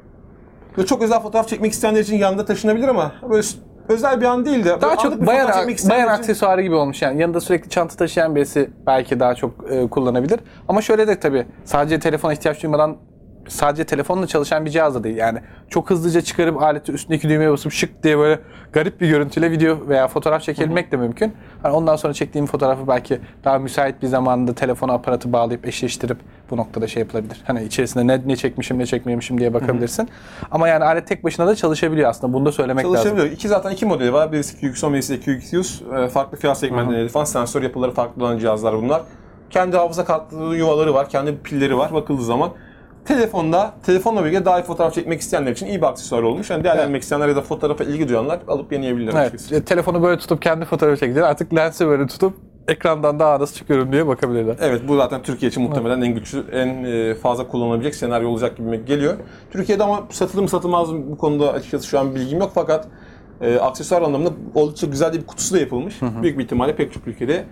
Böyle çok özel fotoğraf çekmek isteyenler için yanında taşınabilir ama böyle özel bir an değil de Daha anlık çok bir fotoğraf çekmek isteyenler bayan için- aksesuarı gibi olmuş yani. Yanında sürekli çanta taşıyan birisi belki daha çok kullanabilir. Ama şöyle de tabii sadece telefona ihtiyaç duymadan, sadece telefonla çalışan bir cihaz da değil. Yani çok hızlıca çıkarıp aleti üstündeki düğmeye basıp şık diye böyle garip bir görüntüyle video veya fotoğraf çekebilmek de mümkün. Hani ondan sonra çektiğim fotoğrafı belki daha müsait bir zamanda telefona aparatı bağlayıp eşleştirip bu noktada şey yapılabilir. Hani içerisinde ne çekmişim ne çekmemişim diye bakabilirsin. Ama yani alet tek başına da çalışabiliyor aslında. Bunu da söylemek lazım. Çalışabiliyor. Zaten iki modeli var. Birisi QX10, birisi de QX100. Farklı fiyat segmentleri falan, sensör yapıları farklı olan cihazlar bunlar. Kendi hafıza kartlı yuvaları var, kendi pilleri var bakıldığı zaman. Telefonla birlikte daha iyi fotoğraf çekmek isteyenler için iyi bir aksesuar olmuş. Yani değerlendirmek isteyenler ya da fotoğrafa ilgi duyanlar alıp deneyebilirler açıkçası. Evet, telefonu böyle tutup kendi fotoğrafı çekecekler. Artık lensi böyle tutup ekrandan daha nasıl çıkıyorum diye bakabilirler. Evet, bu zaten Türkiye için muhtemelen en güçlü, en fazla kullanılabilecek senaryo olacak gibi geliyor. Türkiye'de ama satılır mı satılmaz mı bu konuda açıkçası şu an bilgim yok fakat aksesuar anlamında oldukça güzel bir kutusu da yapılmış. Büyük bir ihtimalle pek çok ülkede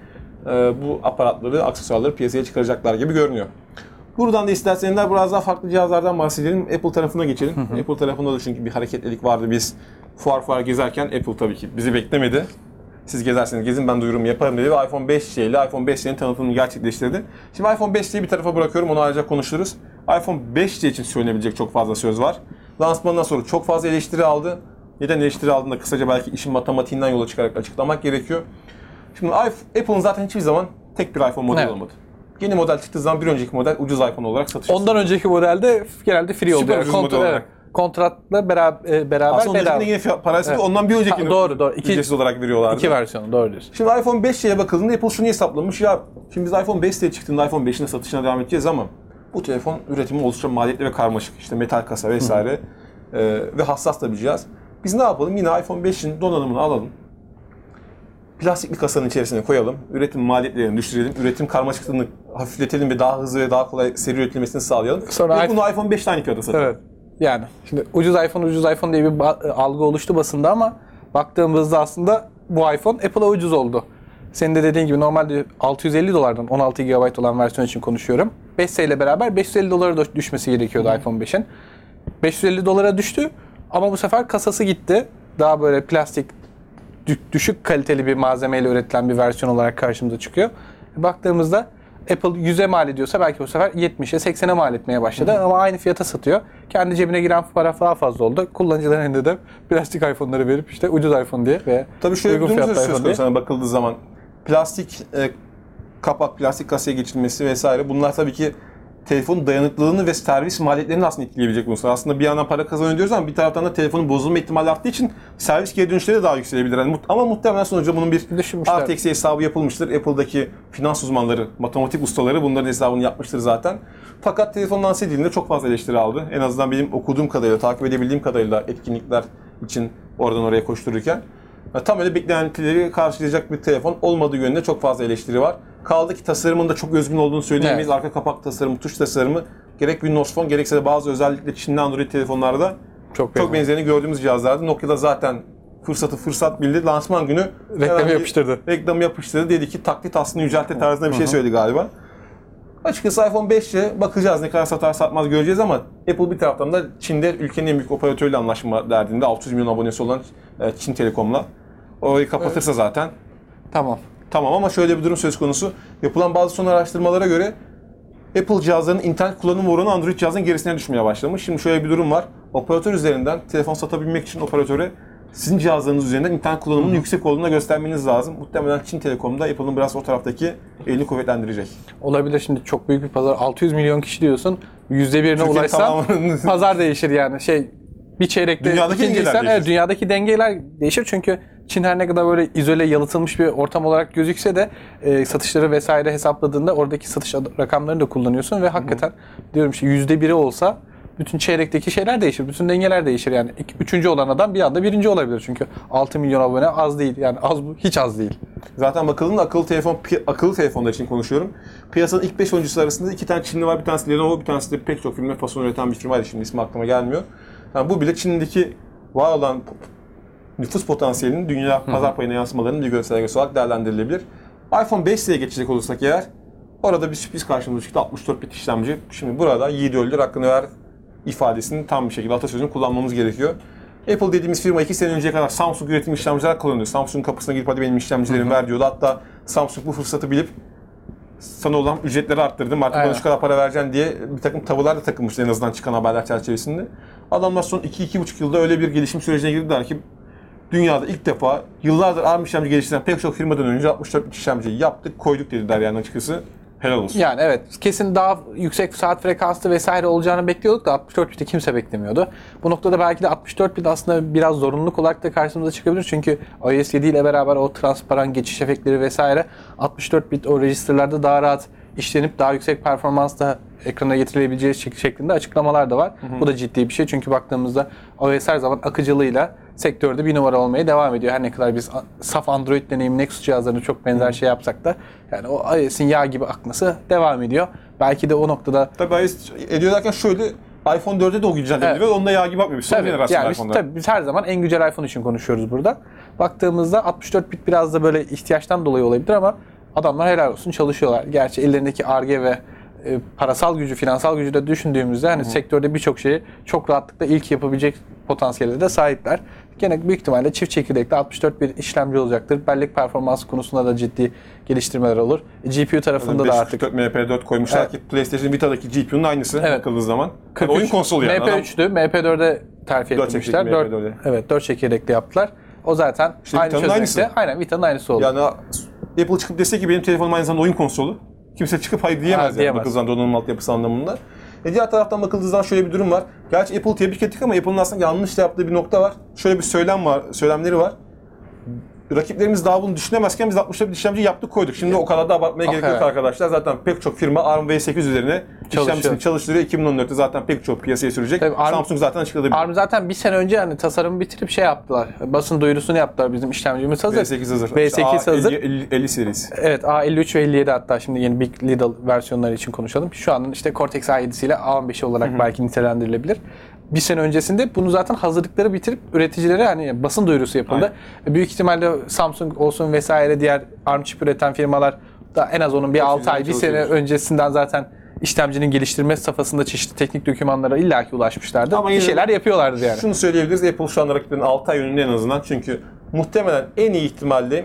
bu aparatları, aksesuarları piyasaya çıkaracaklar gibi görünüyor. Buradan da isterseniz biraz daha farklı cihazlardan bahsedelim. Apple tarafına geçelim. Apple tarafında da çünkü bir hareketlilik vardı. Biz fuar gezerken Apple tabii ki bizi beklemedi. Siz gezerseniz gezin ben duyurumu yaparım dedi ve iPhone 5C ile iPhone 5C'nin tanıtımını gerçekleştirdi. Şimdi iPhone 5C'yi bir tarafa bırakıyorum, onu ayrıca konuşuruz. iPhone 5C için söylenebilecek çok fazla söz var. Lansmanından sonra çok fazla eleştiri aldı. Neden eleştiri aldığında kısaca belki işin matematiğinden yola çıkarak açıklamak gerekiyor. Şimdi Apple'ın zaten hiçbir zaman tek bir iPhone modeli olmadı. Yeni model çıktığı zaman bir önceki model ucuz iPhone olarak satışa Ondan önceki modelde genelde free oldu. Süper Yani ucuz model olarak. Kontratla beraber aslında bedava. öncekinde yine fiyat parası da ondan bir öncekini Doğru. ücretsiz olarak veriyorlardı. İki versiyonu doğru diyorsun. Şimdi iPhone 5C'ye bakıldığında Apple şunu hesaplamış ya, şimdi biz iPhone 5C çıktığında iPhone 5'in satışına devam edeceğiz ama bu telefon üretimi oldukça maliyetli ve karmaşık. İşte metal kasa vesaire ve hassas da bir cihaz. Biz ne yapalım? Yine iPhone 5'in donanımını alalım. Plastik bir kasanın içerisine koyalım. Üretim maliyetlerini düşürelim. Üretim karmaşıklığını hafifletelim ve daha hızlı ve daha kolay seri üretilmesini sağlayalım. Sonra ve bunu iPhone 5'te aynı fiyata satalım. Evet. Yani şimdi ucuz iPhone diye bir algı oluştu basında ama baktığımızda aslında bu iPhone Apple'a ucuz oldu. Senin de dediğin gibi normalde $650'dan 16 GB olan versiyon için konuşuyorum. 5S ile beraber $550 da düşmesi gerekiyordu iPhone 5'in. $550 düştü ama bu sefer kasası gitti. Daha böyle plastik düşük kaliteli bir malzemeyle üretilen bir versiyon olarak karşımıza çıkıyor. Baktığımızda Apple 100'e mal ediyorsa belki bu sefer 70'e 80'e mal etmeye başladı ama aynı fiyata satıyor. Kendi cebine giren para daha fazla oldu. Kullanıcıların elinde de plastik iPhone'ları verip işte ucuz iPhone diye ve tabii şöyle uygun bir durum fiyatlı söz iPhone diye. konusu bakıldığı zaman plastik kapak, plastik kasaya geçilmesi vesaire bunlar tabii ki telefonun dayanıklılığını ve servis maliyetlerini aslında etkileyebilecek bunlar. Aslında bir yandan para kazanıyor diyoruz ama bir taraftan da telefonun bozulma ihtimali arttığı için servis geri dönüşleri de daha yükselebilir. Yani ama muhtemelen sonuçta bunun bir artı eksi hesabı yapılmıştır. Apple'daki finans uzmanları, matematik ustaları bunların hesabını yapmıştır zaten. Fakat telefon lanse edildiğinde çok fazla eleştiri aldı. En azından benim okuduğum kadarıyla, takip edebildiğim kadarıyla etkinlikler için oradan oraya koştururken. Tam öyle beklentileri karşılayacak bir telefon olmadığı yönünde çok fazla eleştiri var. Kaldı ki tasarımın da çok özgün olduğunu söyleyemeyiz. Evet. Arka kapak tasarımı, tuş tasarımı gerek Windows Phone gerekse de bazı özellikle Çinli Android telefonlarda çok benzerini gördüğümüz cihazlardı. Nokia'da zaten fırsat bildi. Lansman günü reklamı yapıştırdı. Dedi ki taklit aslında yücelte tarzında bir şey söyledi galiba. Açıkçası iPhone 5'e bakacağız. Ne kadar satar satmaz göreceğiz ama Apple bir taraftan da Çin'de ülkenin en büyük operatörüyle anlaşma derdinde. 600 milyon abonesi olan Çin Telekom'la. Orayı kapatırsa zaten Tamam ama şöyle bir durum söz konusu. Yapılan bazı son araştırmalara göre Apple cihazlarının internet kullanım oranı Android cihazın gerisine düşmeye başlamış. Şimdi şöyle bir durum var. Operatör üzerinden telefon satabilmek için operatöre sizin cihazlarınız üzerinden internet kullanımının yüksek olduğunu göstermeniz lazım. Muhtemelen Çin Telekom'da Apple'ın biraz o taraftaki elini kuvvetlendirecek. Olabilir, şimdi çok büyük bir pazar. 600 milyon kişi diyorsun. %1'ine ulaşsan pazar değişir yani. Bir çeyrekte dünyadaki dengeler değişir çünkü Çin her ne kadar böyle izole, yalıtılmış bir ortam olarak gözükse de satışları vesaire hesapladığında oradaki satış rakamlarını da kullanıyorsun ve hakikaten diyorum %1'i olsa bütün çeyrekteki şeyler değişir, bütün dengeler değişir yani. Üçüncü olan adam bir anda birinci olabilir çünkü 6 milyon abone az değil yani hiç az değil. Zaten bakıldığında akıllı telefonlar için konuşuyorum. Piyasanın ilk 5 oyuncusu arasında 2 tane Çinli var, bir tanesi Lenovo, bir tanesi de pek çok firma fason üreten bir firmaydı, şimdi ismi aklıma gelmiyor. Yani bu bile Çin'deki var olan nüfus potansiyelinin dünya pazar payına yansımalarının bir göstergesi olarak değerlendirilebilir. iPhone 5'e geçecek olursak eğer, orada bir sürpriz karşımıza çıktı. 64 bit işlemci. Şimdi burada yiğidi öldür hakkını ver ifadesini tam bir şekilde atasözünü kullanmamız gerekiyor. Apple dediğimiz firma 2 sene önceye kadar Samsung üretim işlemciler kullanıyor. Samsung'un kapısına girip hadi benim işlemcilerimi ver diyordu. Hatta Samsung bu fırsatı bilip sana olan ücretleri arttırdım artık bana şu kadar para vereceksin diye bir takım tavırlar da takılmıştı en azından çıkan haberler çerçevesinde. Adamlar son 2-2,5 yılda öyle bir gelişim sürecine girdiler ki dünyada ilk defa yıllardır ARM işlemci geliştiren pek çok firmadan önce 64 bit işlemciyi yaptık, koyduk dediler yani açıkçası. Helal olsun. Yani evet, kesin daha yüksek saat frekanslı vesaire olacağını bekliyorduk da 64 bit'i kimse beklemiyordu. Bu noktada belki de 64 bit aslında biraz zorunluluk olarak da karşımıza çıkabilir. Çünkü iOS 7 ile beraber o transparan geçiş efektleri vesaire 64 bit o register'larda daha rahat işlenip daha yüksek performansla ekrana getirilebileceği şeklinde açıklamalar da var. Bu da ciddi bir şey çünkü baktığımızda iOS her zaman akıcılığıyla sektörde bir numara olmaya devam ediyor. Her ne kadar biz saf Android deneyimi Nexus cihazlarına çok benzer şey yapsak da yani o iOS'in yağ gibi akması devam ediyor. Belki de o noktada... Tabii iOS ediyor derken şöyle iPhone 4'e de o güncelleme ve onda yağ gibi akmıyor. Son jenerasyon yani iPhone'da. Tabii biz her zaman en güncel iPhone için konuşuyoruz burada. Baktığımızda 64 bit biraz da böyle ihtiyaçtan dolayı olabilir ama adamlar helal olsun çalışıyorlar. Gerçi ellerindeki Ar-Ge ve parasal gücü, finansal gücü de düşündüğümüzde hani sektörde birçok şeyi çok rahatlıkla ilk yapabilecek potansiyelde de sahipler. Gene büyük ihtimalle çift çekirdekli 64 bir işlemci olacaktır. Bellek performansı konusunda da ciddi geliştirmeler olur. GPU tarafında da artık... MP4 koymuşlar ki PlayStation Vita'daki GPU'nun aynısı bakıldığı zaman. Yani oyun konsolu yani. MP3'tü, MP4'e terfi etmişler. 4 çekirdekli yaptılar. O zaten işte aynı çözünürlükte. Aynen Vita'nın aynısı oldu. Yani Apple çıkıp dese ki benim telefonum aynı zamanda oyun konsolu. Kimse çıkıp hayır diyemez yani bakıldığı zaman donanım altyapısı anlamında. Diğer taraftan bakıldığı zaman şöyle bir durum var. Gerçi Apple'ı tebrik ettik ama Apple'ın aslında yanlış da yaptığı bir nokta var. Şöyle bir söylemleri var. Rakiplerimiz daha bunu düşünemezken biz 64 bit işlemci yaptık koyduk. Şimdi o kadar da abartmaya gerek yok arkadaşlar. Zaten pek çok firma ARM v8 üzerine işlemcisini çalıştırıyor. 2014'te zaten pek çok piyasaya sürecek. Samsung zaten açıkladı. ARM zaten bir sene önce yani tasarımı bitirip şey yaptılar. Basın duyurusunu yaptılar, bizim işlemcimiz hazır. V8 hazır. V8 hazır. 50 serisi. Evet, A53 ve 57 hatta şimdi yeni Big Little versiyonları için konuşalım. Şu an işte Cortex A7'siyle A15 olarak belki nitelendirilebilir. bir sene öncesinde bunu zaten hazırlıkları bitirip üreticilere hani basın duyurusu yapıldı. Büyük ihtimalle Samsung olsun vesaire diğer ARM çip üreten firmalar da en az onun bir 6 ay, bir sene öncesinden zaten işlemcinin geliştirme safhasında çeşitli teknik dokümanlara illaki ulaşmışlardı. Ama bir şeyler yapıyorlardı yani. Şunu söyleyebiliriz, Apple şu anda rakiplerin 6 ay önünde en azından. Çünkü muhtemelen en iyi ihtimalle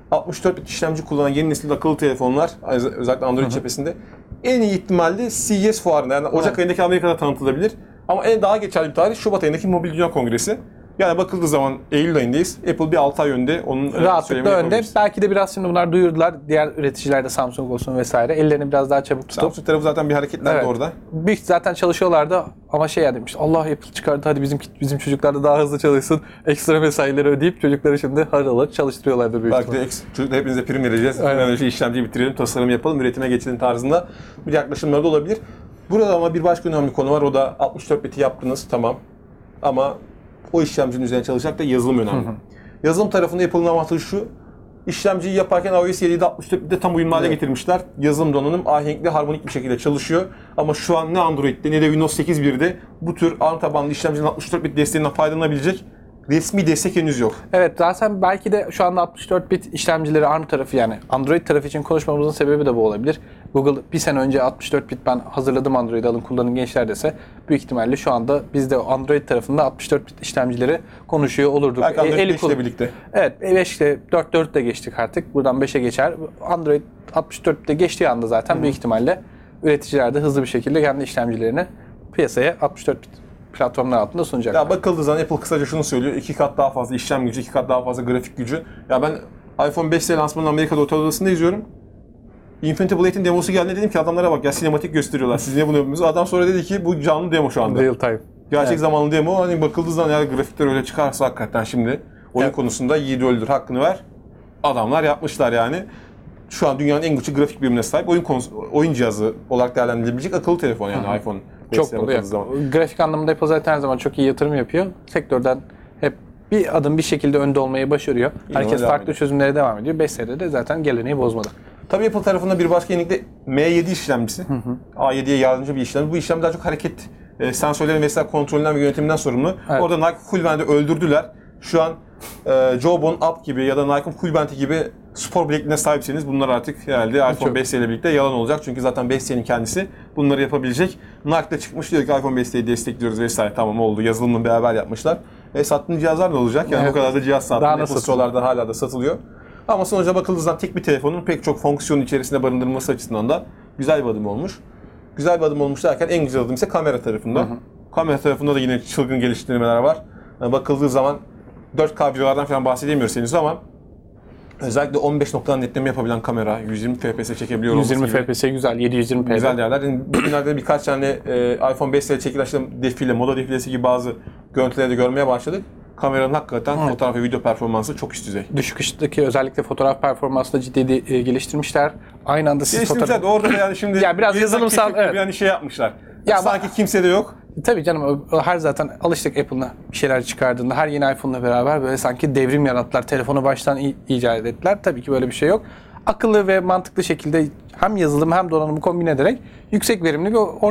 64 bit işlemci kullanan yeni nesil akıllı telefonlar, özellikle Android cephesinde en iyi ihtimalle CES fuarında, yani Ocak ayındaki Amerika'da tanıtılabilir. Ama en daha geçerli bir tarih Şubat ayındaki Mobil Dünya Kongresi. Yani bakıldığı zaman Eylül ayındayız. Apple bir 6 ay önde. Onun rahatlıkla önde. Belki de biraz şimdi bunlar duyurdular. Diğer üreticiler de Samsung olsun vesaire. Ellerini biraz daha çabuk tutup. Samsung tarafı zaten bir hareketlendi orada. Büyük zaten çalışıyorlardı ama demiş. Allah Apple çıkardı, hadi bizim çocuklar da daha hızlı çalışsın. Ekstra mesaileri ödeyip çocukları şimdi harıl çalıştırıyorlardır büyük ihtimalle. Belki de çocuklar hepinize prim vereceğiz. Hemen önce işlemciyi bitirelim, tasarım yapalım, üretime geçelim tarzında bir yaklaşımları da olabilir. Burada ama bir başka önemli konu var. O da 64 biti yaptınız, tamam. Ama o işlemcinin üzerine çalışacak da yazılım önemli. Yazılım tarafında Apple'ın avantajı şu: işlemciyi yaparken iOS 7'de 64 bitte tam uyumlu hale getirmişler. Yazılım donanım ahenkli, harmonik bir şekilde çalışıyor. Ama şu an ne Android'de ne de Windows 8.1'de bu tür ARM tabanlı işlemcinin 64 bit desteğinden faydalanabilecek resmi destek henüz yok. Evet, zaten belki de şu anda 64 bit işlemcileri ARM tarafı, yani Android tarafı için konuşmamızın sebebi de bu olabilir. Google bir sene önce 64 bit ben hazırladım Android'i, alın kullanın gençler dese, büyük ihtimalle şu anda biz de Android tarafında 64 bit işlemcileri konuşuyor olurduk. Belki Android 5 ile birlikte. Evet, 5'te 4 de geçtik artık. Buradan 5'e geçer. Android 64 bit'te geçtiği anda zaten büyük ihtimalle üreticiler de hızlı bir şekilde kendi işlemcilerini piyasaya 64 bit platformlar altında sunacak. Ya bakıldığı zaman Apple kısaca şunu söylüyor: 2 kat daha fazla işlem gücü, 2 kat daha fazla grafik gücü. Ya ben iPhone 5'le lansmanını Amerika'da otel odasında izliyorum. Infinity Blade'in demosu geldi, dedim ki adamlara bak ya, sinematik gösteriyorlar. Siz niye bunu yapıyorsunuz? Adam sonra dedi ki bu canlı demo şu anda. Real time. Gerçek zamanlı demo. Hani bakıldığı zaman eğer grafikler öyle çıkarsa hakikaten şimdi oyun konusunda yiğidi öldür, hakkını ver. Adamlar yapmışlar yani. Şu an dünyanın en güçlü grafik birimine sahip oyun cihazı olarak değerlendirilebilecek akıllı telefon yani iPhone. Çok grafik anlamında Apple zaten her zaman çok iyi yatırım yapıyor. Sektörden hep bir adım bir şekilde önde olmayı başarıyor. Herkes farklı çözümlere devam ediyor. 5 senede de zaten geleneği bozmadı. Tabii Apple tarafında bir başka yenilik de M7 işlemcisi. A7'ye yardımcı bir işlemci. Bu işlem daha çok hareket sensörlerin mesela kontrolünden ve yönetiminden sorumlu. Evet. Orada Nike Cool Band'i öldürdüler. Şu an Jawbone Up gibi ya da Nike'ın Cool Band'i gibi spor bilekliğine sahipseniz bunlar artık herhalde iPhone 5S ile birlikte yalan olacak. Çünkü zaten 5S'nin kendisi bunları yapabilecek. Nike de çıkmış diyor ki iPhone 5S'yi destekliyoruz vesaire. Tamam, oldu. Yazılımını beraber yapmışlar. Sattığın cihazlar ne olacak? Yani bu kadar da cihaz sattı. Apple Store'larda hala da satılıyor. Ama sonuca bakıldığı zaman tek bir telefonun pek çok fonksiyonu içerisinde barındırılması açısından da güzel bir adım olmuş. Güzel bir adım olmuş derken en güzel adım ise kamera tarafında. Kamera tarafında da yine çılgın geliştirmeler var. Yani bakıldığı zaman 4K videolardan falan bahsedemiyoruz henüz ama özellikle 15 noktadan netleme yapabilen kamera, 120 FPS çekebiliyor olması 120 FPS güzel, 720p. Güzel değerler. Yani bugünlerde birkaç tane iPhone 5 ile çekilen defile, moda defilesi gibi bazı görüntüleri de görmeye başladık. Kameranın hakikaten fotoğraf ve video performansı çok üst düzey. Düşük ışıktaki özellikle fotoğraf performansını ciddi geliştirmişler. Aynı anda siz fotoğraf... Orada yani şimdi ya biraz yazılımsal yani şey yapmışlar. Ya sanki kimse de yok. Tabii canım, her zaten alıştık Apple'la bir şeyler çıkardığında, her yeni iPhone'la beraber böyle sanki devrim yarattılar. Telefonu baştan icat ettiler. Tabii ki böyle bir şey yok. Akıllı ve mantıklı şekilde hem yazılım hem donanımı kombine ederek yüksek verimli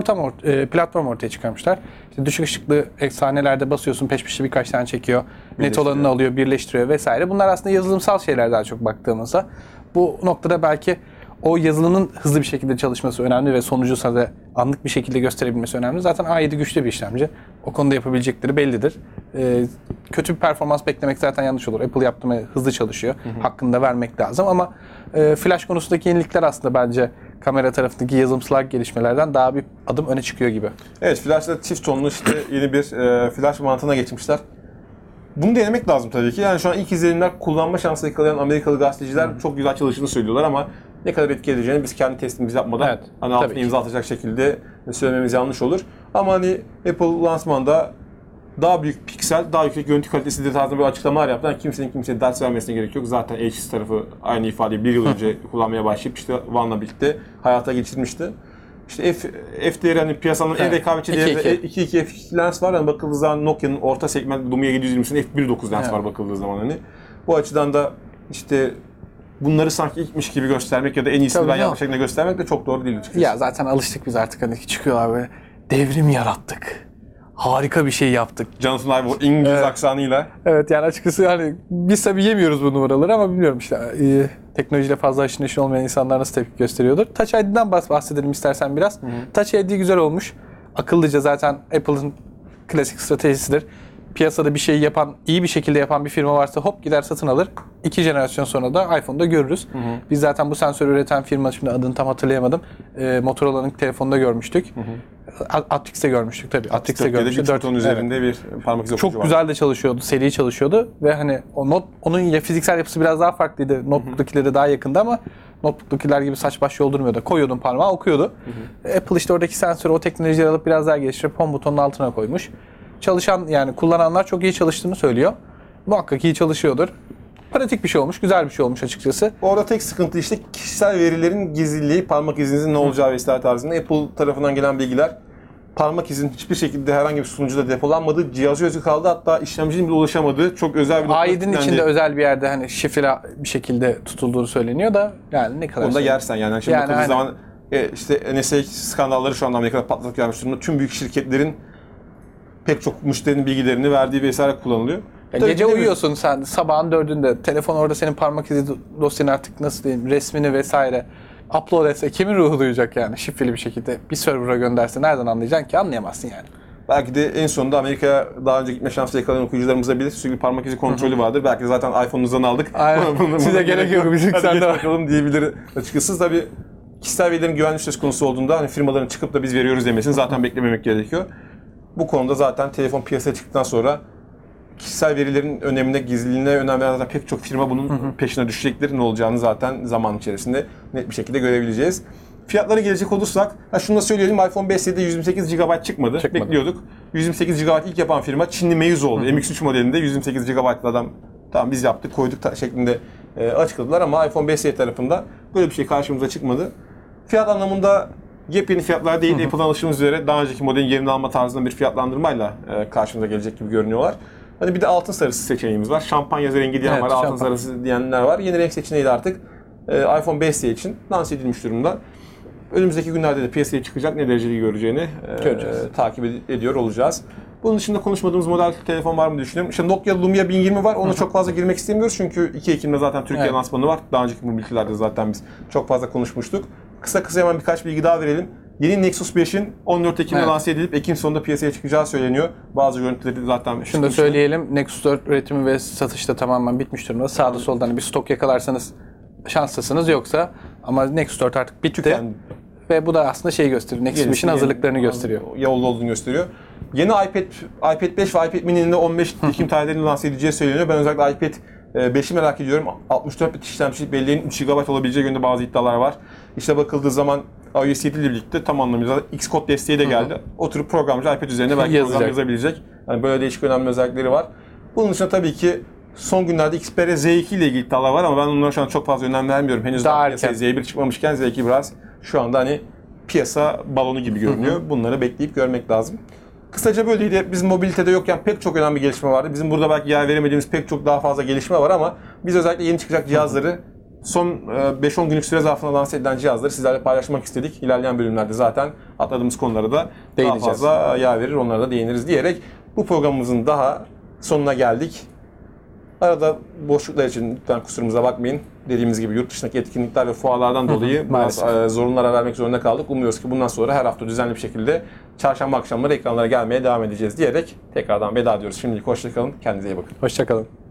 bir platform ortaya çıkarmışlar. İşte düşük ışıklı sahnelerde basıyorsun, peş peşe birkaç tane çekiyor. Net olanını alıyor, birleştiriyor vesaire. Bunlar aslında yazılımsal şeyler daha çok baktığımızda. Bu noktada belki o yazılımın hızlı bir şekilde çalışması önemli ve sonucu size anlık bir şekilde gösterebilmesi önemli. Zaten A7 güçlü bir işlemci. O konuda yapabilecekleri bellidir. Kötü bir performans beklemek zaten yanlış olur. Apple yaptı mı hızlı çalışıyor. Hakkını da vermek lazım ama flash konusundaki yenilikler aslında bence kamera tarafındaki yazılımsal gelişmelerden daha bir adım öne çıkıyor gibi. Evet, flash'ta çift tonlu işte yeni bir flash mantığına geçmişler. Bunu denemek lazım tabii ki. Yani şu an ilk izlenimler, kullanma şansı yakalayan Amerikalı gazeteciler çok güzel çalıştığını söylüyorlar ama ne kadar etki edeceğini biz kendi testimizi yapmadan hani altına imza atacak şekilde söylememiz yanlış olur. Ama hani Apple lansmanda daha büyük piksel, daha yüksek görüntü kalitesi tarzında bir açıklamalar yaptı. Yani kimseye ders vermesine gerek yok. Zaten HTC tarafı aynı ifadeyi bir yıl önce kullanmaya başlayıp işte One'la birlikte hayata geçirmişti. İşte f değeri hani piyasanın en rekabetçi değerinde 2.2 f2 lens var. Yani bakıldığı zaman Nokia'nın orta segment Lumia 720'sinin f1.9 lens var bakıldığı zaman hani. Bu açıdan da işte bunları sanki ilkmiş gibi göstermek ya da en iyisini ben yapmış şeklinde göstermek de çok doğru değil açıkçası. Ya zaten alıştık biz artık, hani çıkıyorlar böyle devrim yarattık. harika bir şey yaptık. Jonathan Ive İngiliz aksanıyla. Evet yani açıkçası hani biz tabii yemiyoruz bu numaraları ama bilmiyorum işte teknolojiyle fazla haşır neşir olmayan insanlar nasıl tepki gösteriyordur. Touch ID'den bahsedelim istersen biraz. Touch ID güzel olmuş. Akıllıca zaten Apple'ın klasik stratejisidir. Piyasada bir şeyi yapan, iyi bir şekilde yapan bir firma varsa hop gider satın alır. 2 jenerasyon sonra da iPhone'da görürüz. Biz zaten bu sensörü üreten firma, şimdi adını tam hatırlayamadım. Motorola'nın telefonunda görmüştük. Atrix'te görmüştük tabii. Atrix'te görmüştük. 4 ton üzerinde bir parmak izi okuyucu çok güzel de çalışıyordu, seri çalışıyordu ve hani onun fiziksel yapısı biraz daha farklıydı. Notebook'takilere daha yakındı ama notebook'takiler gibi saç baş yoldurmuyordu. Koyuyordun parmağı okuyordu. Apple işte oradaki sensörü, o teknolojileri alıp biraz daha geliştirip home butonun altına koymuş. Çalışan yani kullananlar çok iyi çalıştığını söylüyor. Muhakkak iyi çalışıyordur. Pratik bir şey olmuş, güzel bir şey olmuş açıkçası. Orada tek sıkıntı işte kişisel verilerin gizliliği, parmak izinizin ne olacağı vesaire tarzında. Apple tarafından gelen bilgiler, parmak izin hiçbir şekilde herhangi bir sunucuda depolanmadı, cihazı özgü kaldı, hatta işlemcinin bile ulaşamadığı çok özel bir nokta. A7'nin içinde özel bir yerde hani şifre bir şekilde tutulduğu söyleniyor da yani ne kadar. Onu da yersen yani. Şimdi yani bakıldığı zaman işte NSA skandalları şu anda Amerika'da patlak vermiş durumda. Tüm büyük şirketlerin pek çok müşterinin bilgilerini verdiği vesaire kullanılıyor. Gece uyuyorsun sen, sabahın 4'ünde telefon orada senin parmak izi dosyanı artık nasıl diyeyim, resmini vesaire upload etse kimin ruhu duyacak yani şifreli bir şekilde bir server'a gönderse nereden anlayacaksın ki, anlayamazsın yani. Belki de en sonunda Amerika'ya daha önce gitme şansı yakalayan okuyucularımıza bile sürekli parmak izi kontrolü vardır. Belki de zaten iPhone'unuzdan aldık. Aynen. Size gerek yok, bizim sende var. Bakalım diyebilir açıkçası. Tabii kişisel verilerin güvenlik söz konusu olduğunda hani firmaların çıkıp da biz veriyoruz demesini zaten beklememek gerekiyor. Bu konuda zaten telefon piyasaya çıktıktan sonra kişisel verilerin önemine, gizliliğine önem veren zaten pek çok firma bunun peşine düşecektir. Ne olacağını zaten zaman içerisinde net bir şekilde görebileceğiz. Fiyatlara gelecek olursak, şunu da söyleyelim, iPhone 5'de 128 GB çıkmadı. Bekliyorduk. 128 GB ilk yapan firma Çinli Meizu oldu. MX3 modelinde 128 GB'lı adam, tamam biz yaptık, koyduk şeklinde açıkladılar ama iPhone 5 tarafında böyle bir şey karşımıza çıkmadı. Fiyat anlamında yepyeni fiyatlar değil. Apple'dan alıştığımız üzere daha önceki modelin yerini alma tarzında bir fiyatlandırmayla karşımıza gelecek gibi görünüyorlar. Hani bir de altın sarısı seçeneğimiz var. Şampanya rengi diyen var, altın sarısı diyenler var. Yeni renk seçeneği de artık iPhone 5 için lanse edilmiş durumda. Önümüzdeki günlerde de piyasaya çıkacak, ne dereceli göreceğini takip ediyor olacağız. Bunun dışında konuşmadığımız model telefon var mı düşünüyorum. İşte Nokia Lumia 1020 var. Ona çok fazla girmek istemiyoruz çünkü 2 Ekim'de zaten Türkiye lansmanı var. Daha önceki mobilitelerde zaten biz çok fazla konuşmuştuk. Kısa hemen birkaç bilgi daha verelim. Yeni Nexus 5'in 14 Ekim'de lanse edilip Ekim sonunda piyasaya çıkacağı söyleniyor. Bazı görüntüleri zaten... Şunu da söyleyelim, Nexus 4 üretimi ve satışı da tamamen bitmiş durumda. Sağda solda hani bir stok yakalarsanız şanslısınız, yoksa ama Nexus 4 artık bitti. Ve bu da aslında şeyi gösteriyor, Nexus 5'in hazırlıklarını gösteriyor. Yolda olduğunu gösteriyor. Yeni iPad 5 ve iPad mini'nin de 15 Ekim tarihlerinde lanse edileceği söyleniyor. Ben özellikle iPad 5'i merak ediyorum. 64 bit işlemci, belleğin 3 GB olabileceği yönünde bazı iddialar var. İşte bakıldığı zaman iOS 7 ile birlikte tam anlamıyla Xcode desteği de geldi. Oturup programcı iPad üzerine belki program yazabilecek. Yani böyle değişik önemli özellikleri var. Bunun dışında tabii ki son günlerde Xperia Z2 ile ilgili iddialar var ama ben onlara şu an çok fazla önem vermiyorum. Henüz daha piyasaya Z1 çıkmamışken Z2 biraz şu anda hani piyasa balonu gibi görünüyor. Bunları bekleyip görmek lazım. Kısaca böyleydi. Biz mobilitede yokken pek çok önemli gelişme vardı. Bizim burada belki yer veremediğimiz pek çok daha fazla gelişme var ama biz özellikle yeni çıkacak cihazları, son 5-10 günlük süre zarfında lanse edilen cihazları sizlerle paylaşmak istedik. İlerleyen bölümlerde zaten atladığımız konulara da daha fazla yer verir, onlara da değiniriz diyerek bu programımızın daha sonuna geldik. Arada boşluklar için lütfen kusurumuza bakmayın. Dediğimiz gibi yurt dışındaki etkinlikler ve fuarlardan dolayı biraz zorunlara vermek zorunda kaldık. Umuyoruz ki bundan sonra her hafta düzenli bir şekilde çarşamba akşamları ekranlara gelmeye devam edeceğiz diyerek tekrardan veda ediyoruz. Şimdilik hoşça kalın. Kendinize iyi bakın. Hoşça kalın.